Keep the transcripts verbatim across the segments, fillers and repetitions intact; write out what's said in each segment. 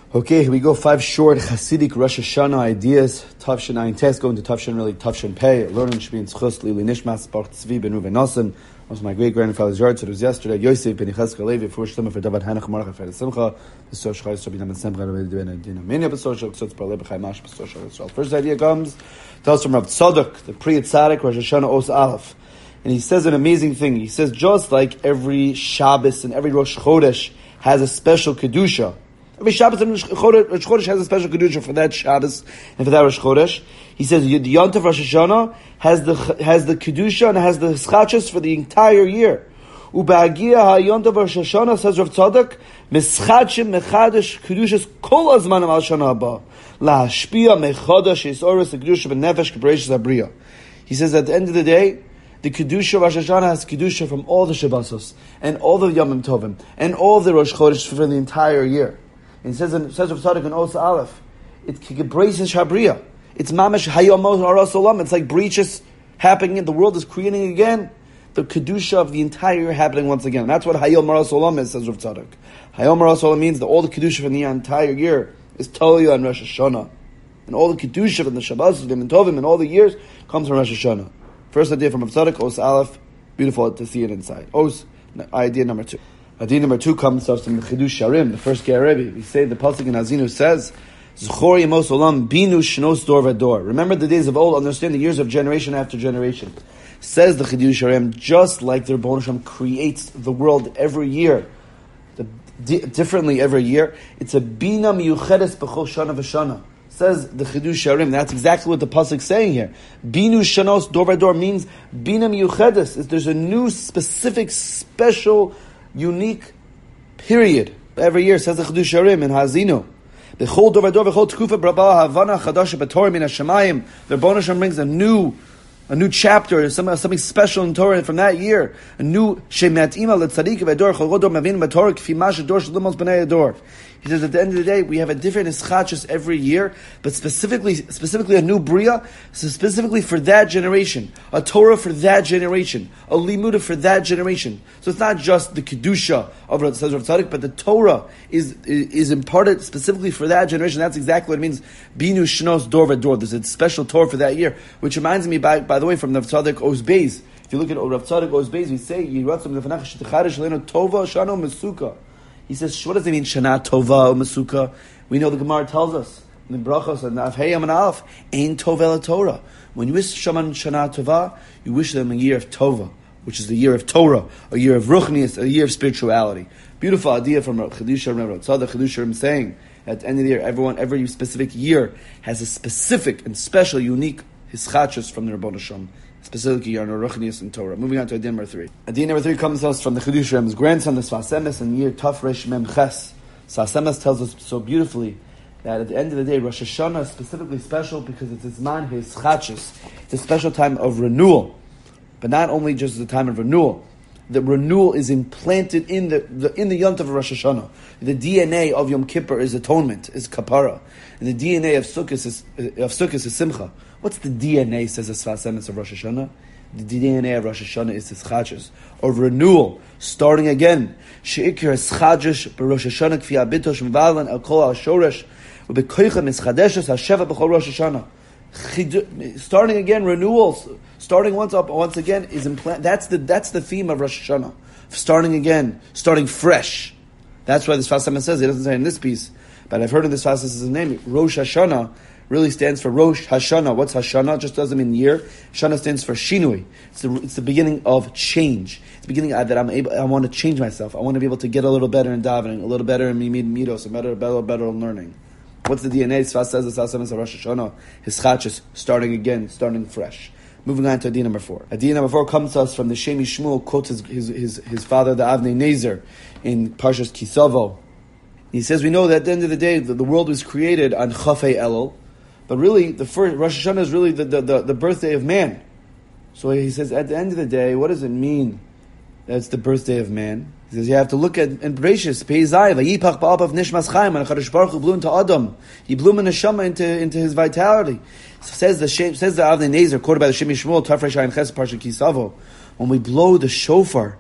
Okay, here we go. Five short Hasidic Rosh Hashanah ideas. Tavshin Ayin Tes, going to Tavshin really Tavshin Pei. Learning should be in Tzchus, Lili Nishmas, Baruch Tzvi Ben Ruven Nosson. Was my great grandfather's yard. So it was yesterday. Yosef Ben Yechezkel Levi for Shlomo for David Hanach Marach for Simcha. The Sosh Chayes Rabbi Naman Simcha Rabbi Dina Dina Menya B'Sosh Chutz Parle B'Chai Mash B'Sosh Chayes. First idea comes tells from Rav Tzadok, the Pri Tzaddik Rosh Hashanah Os Aleph, and he says an amazing thing. He says just like every Shabbos and every Rosh Chodesh has a special kedusha. Every Shabbos and Rosh Chodesh has a special kedusha for that Shabbos and for that Rosh Chodesh. He says the Yontif Rosh Hashanah has the has the kedusha and has the schachos for the entire year. Ubagia ha Yontif Rosh Hashanah, says Rav Tzadok, mischachim mechadash kedushas kol azman al Shana haba lahashpia mechadash yisoros kedusha b'nefesh k'bereishis abriya. He says at the end of the day, the Kedusha of Rosh Hashanah has Kedusha from all the Shabbosos and all the Yomim Tovim and all the Rosh Chodesh for the entire year. And it says in says of Tzaddik in Osa Aleph, it braces Shabriya. It's Mamash Hayom Haras Olam. It's like breaches happening. The world is creating again. The Kedusha of the entire year happening once again. And that's what Hayom Haras Olam is, says Rav Tzaddik. Hayom Haras Olam means that all the Kedusha from the entire year is Tolia and Rosh Hashanah. And all the Kedusha from the Shabbosos, the Yomim Tovim, and all the years comes from Rosh Hashanah. First idea from Rav Tzadok, Os Aleph, beautiful to see it inside. Os, idea number two. Idea number two comes from the Chidush Sharim, the first Ger Rebbe. We say the pasuk in Azinu says, Zchor Yemos Olam Binu Shnos Dor Vador. Remember the days of old, understand the years of generation after generation. Says the Chidush Sharim, just like the Rebbeinu Shem creates the world every year, the, di- differently every year, it's a Bina Miyuchedes B'chol Shana V'Shana. Says the Chidush Sharim. That's exactly what the pasuk is saying here. Binu shanos dor vador means bina miyuchedes. There's a new, specific, special, unique period every year. Says the Chidush Sharim in Hazinu. B'chol dor vador b'chol tkufa braba havana chadash b'torah min hashamayim. The Rebbeinu Shem brings a new, a new chapter, something, something special in Torah from that year. A new shemat ima letzadik v'ador chol godor mavin b'torah k'fi mash ador shlomos b'nei ador. He says at the end of the day, we have a different ischachos every year, but specifically specifically a new bria, so specifically for that generation, a Torah for that generation, a limuda for that generation. So it's not just the kedusha of Rav Tzadok, but the Torah is, is is imparted specifically for that generation. That's exactly what it means. Binu shnos dor v'dor. There's a special Torah for that year, which reminds me, by by the way, from Rav Tzadok Oz Beis. If you look at Rav Tzadok Oz Beis, we say Yiratzim lefanach shetacharish leinu tova shano mesuka. He says, what does it mean, Shana Tova or Masuka? We know the Gemara tells us, in the Brachos, and Avheyam and Aleph, Ein Tova Torah. When you wish Shaman Shana Tova, you wish them a year of Tova, which is the year of Torah, a year of Ruchnius, a year of spirituality. Beautiful idea from Chidush Sharim, Tzadok Chidush Sharim saying, at the end of the year, everyone, every specific year has a specific and special, unique hischachos from the Rebbeinu Shem. Specifically, Yarno Ruchnius and Torah. Moving on to idea number three. Idea number three comes to us from the Chidush Sharim's grandson, the Sfas Emes, in the year Taf Resh Mem Ches. Sfas Emes tells us so beautifully that at the end of the day, Rosh Hashanah is specifically special because it's his man, his chachos. It's a special time of renewal, but not only just the time of renewal. The renewal is implanted in the, the in the Yontif of Rosh Hashanah. The D N A of Yom Kippur is atonement, is kapara, and the D N A of Sukkot is of Sukkot is simcha. What's the D N A, says the Sfas Emes, of Rosh Hashanah? The D N A of Rosh Hashanah is hischachos, of renewal, starting again. Sheikir hischachos b'Rosh Hashanah kfi abitosh m'valan el kol ha'shoresh u'bekoicha mischadeshes ha'sheva b'chol Rosh Hashanah. Starting again, renewals, starting once up once again is implant. That's the that's the theme of Rosh Hashanah. Starting again, starting fresh. That's why this Sfas Emes says, it doesn't say in this piece, but I've heard of this Sfas Emes' name, Rosh Hashanah. Really stands for Rosh Hashanah. What's Hashanah? Just doesn't mean year. Hashanah stands for Shinui. It's the, it's the beginning of change. It's the beginning of that I'm able. I want to change myself. I want to be able to get a little better in davening, a little better in mimid midos, a better, better, better in learning. What's the D N A? Sfas says the Sfas Emes of Rosh Hashanah. His chachos, starting again, starting fresh. Moving on to idea number four. Idea number four comes to us from the Shemi Shmuel, quotes his his his, his father, the Avnei Nezer, in Parshas Kisavo. He says, we know that at the end of the day, the, the world was created on Chafei Elul. But really, the first Rosh Hashanah is really the, the, the, the birthday of man. So he says, at the end of the day, what does it mean that it's the birthday of man? He says, you have to look at, in Bereshis, Peizai, Vayipach ba'apav nishmas chaim, and HaKadosh Baruch Hu blew into Adam. He blew in neshama into, into his vitality. So says the says the Avnei Nezer, quoted by the Shemi Shmuel, Taf Resh Ayin Ches, Parsha Kisavo, when we blow the shofar,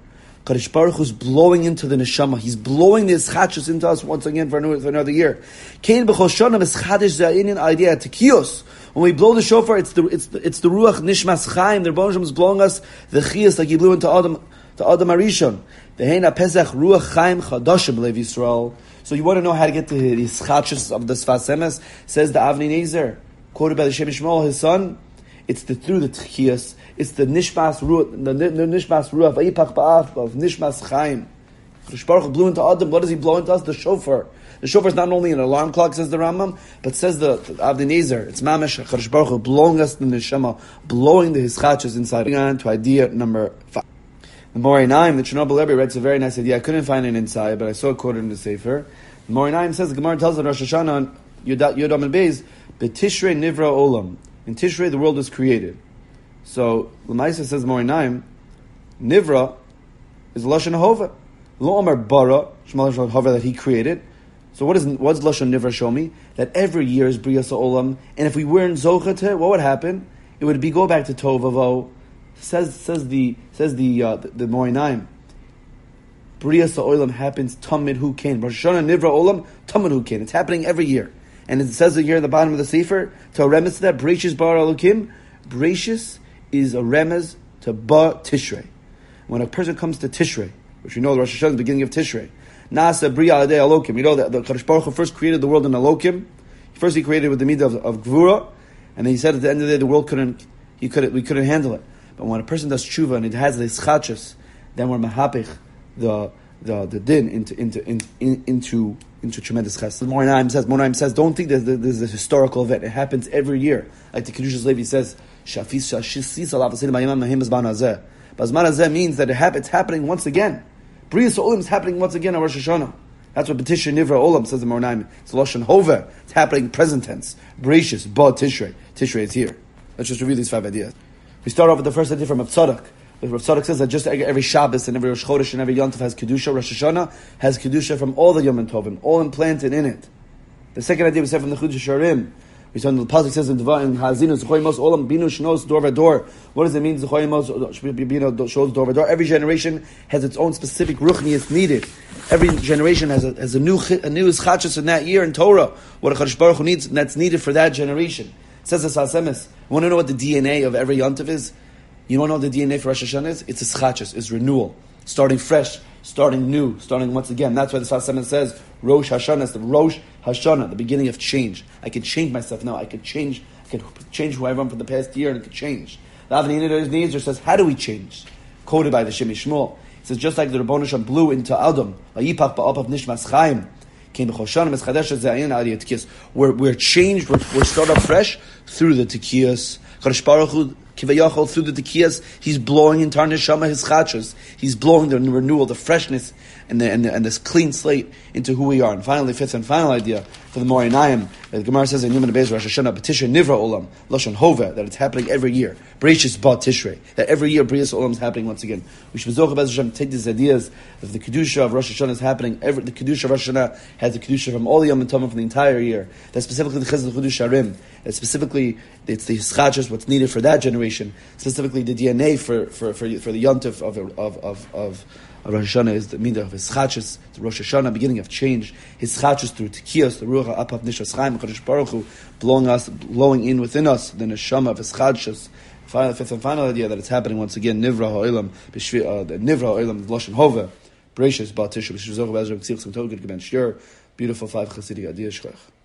Kadosh Baruch Hu is blowing into the neshama. He's blowing this chachus into us once again for another, for another year. Kain b'chol shana v'schadish za'inin idea tekiyos. When we blow the shofar, it's the it's the, it's the ruach nishmas chaim. The Rebbeinu Shalom is blowing us the chiyas like he blew into Adam to Adam Arishon. The heina pesach ruach chaim chadashim lev Yisrael. So you want to know how to get to his chachus of the Sfas Emes? Says the Avnei Nezer, quoted by the Shem Shmuel, his son. It's the through the tchiyas. It's the nishmas ruach, the, the nishmas ruach vayipach ba'af of nishmas chaim. The Baruch blew into Adam. What does he blow into us? The shofar. The shofar is not only an alarm clock, says the Rambam, but says the Avnei Nezer. It's mamish Kadosh Baruch Hu blowing us the neshama, blowing the hischachos inside. Going on to idea number five. The Morei Naim, the Chernobyl Rebbe, writes a very nice idea. I couldn't find it inside, but I saw it quoted in the Sefer. The Morei Naim says the Gemara tells us Rosh Hashanah on Yodam and Beis, B'Tishrei Nivra Olam. In Tishrei, the world was created. So, L'maisa says Morei Naim, Nivra is Lashon Hova. Lo Omer Bara, Shema Lashon Hova that he created. So what is what does Lashon Nivra show me? That every year is Briyas Olam, and if we weren't Zocha to it, what would happen? It would be go back to Tovavo. Says says the says the uh, the, the Morei Naim. Briyas Olam happens Tamid Hu Kain. Rosh Hashanah Nivra Olam Tamid Hu Kain. It's happening every year. And it says it here at the bottom of the Sefer, to a remez to that, Breishis Bar Elokim, Breishis is a remez to Ba Tishrei. When a person comes to Tishrei, which we know the Rosh Hashanah is the beginning of Tishrei, Nasa Bria Adei Elokim, you know that the Kadosh Baruch Hu first created the world in Elokim. First he created with the midah of, of Gvura, and then he said at the end of the day the world couldn't, he couldn't, we couldn't handle it. But when a person does tshuva and it has this chachas, then we're mahapich the the the din into into in, in, into into tremendous chesed. The Morei Naim says, Morei Naim says, don't think that this is a historical event. It happens every year. Like the Kedushas Levi says, Shafis Shashis Alav Asedim Bayimam Mahim Bazman Hazeh. Bazman Hazeh means that it hap- it's happening once again. Briyas Olam is happening once again on Rosh Hashanah. That's what B'Tishrei Nivra Olam says in Morei Naim. It's Lashon Hova. It's happening present tense. Breishis Ba Tishrei. Tishrei is here. Let's just review these five ideas. We start off with the first idea from Rav Tzadok. Rav Tzadok says that just every Shabbos and every Rosh Chodesh and every Yom Tov has Kedusha. Rosh Hashanah has Kedusha from all the Yom Tovim, all implanted in it. The second idea we said from the Chudash Sharim. We saw in the pasuk says in Dvar in Hazinu Zechoy Mos Olam Binu Shnos Dor Vador. What does it mean? Zechoy Mos Binu shows Dor Vador. Every generation has its own specific ruchnius needed. Every generation has a has a new a new chachas in that year in Torah. What a Kadosh Baruch Hu needs that's needed for that generation. It says the Sfas Emes. Want to know what the D N A of every Yom Tov is? You don't know what the D N A for Rosh Hashanah is? It's a schachas, it's renewal. Starting fresh, starting new, starting once again. That's why the Sfas Emes says, Rosh Hashanah is the Rosh Hashanah, the beginning of change. I can change myself now. I could change I could change who I am from the past year and it could change. The Avnei Nezer says, how do we change? Quoted by the Shem Shmuel. It says, just like the Rebbeinu Shalom blew into Adam, Vayipach ba'apav nishmas chaim, we're, we're changed, we're, we're started fresh through the Tekiyas. Kadosh Baruch Hu, Kivayachol, through the Tekiyas, he's blowing into our neshama his chachos. He's blowing the renewal, the freshness, and the, and, the, and this clean slate into who we are. And finally, fifth and final idea for the Morei Naim, the Gemara says in Yom Beis Rosh Hashanah, B'Tishrei Nivra Olam, Lashon Hova, that it's happening every year. Breishis Ba Tishrei, that every year Briyas Olam is happening once again. We should Bezoch Be'ez Hashem take these ideas of the Kedusha of Rosh Hashanah is happening. Every, the Kedusha of Rosh Hashanah has the Kedusha from all the Yom Tovim from the entire year. That's specifically the Chesed Chudash Harim. That's specifically it's the Hischachos, what's needed for that generation. Specifically the D N A for for for, for the Yom Tov of of of of Rosh Hashanah is the midah of his chachas, the Rosh Hashanah, beginning of change. His chachas through tekiyos, the ruach ha'apav nishas chaim, Kadosh Baruch Hu, blowing us, blowing in within us the neshama of his chachas. Final, fifth and final idea that it's happening once again. Nivra ha'olam, uh, the Nivra ha'olam, Lashon Hova, Breishis ba Tishrei, B'Shvizor B'Ezra B'Tzich Tzim Tov Ged Geben Shir. Beautiful five Chassidic ideas.